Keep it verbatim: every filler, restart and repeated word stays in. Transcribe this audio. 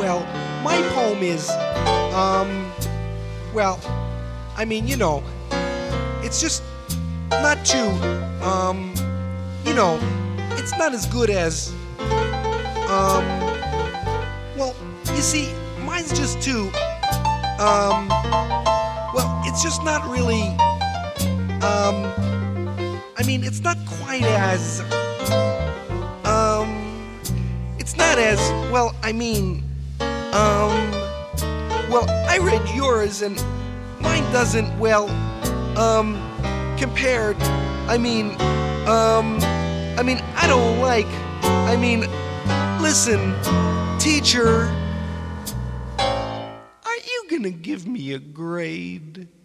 well, my poem is, um, well, I mean, you know, it's just not too, um, you know, it's not as good as, um, well, you see, mine's just too, um, well, it's just not really, um, I mean, it's not quite as, um, it's not as, well, I mean, um, well, I read yours and mine doesn't, well, um, compared, I mean, um, I mean, I don't like, I mean, listen, teacher, are you gonna give me a grade?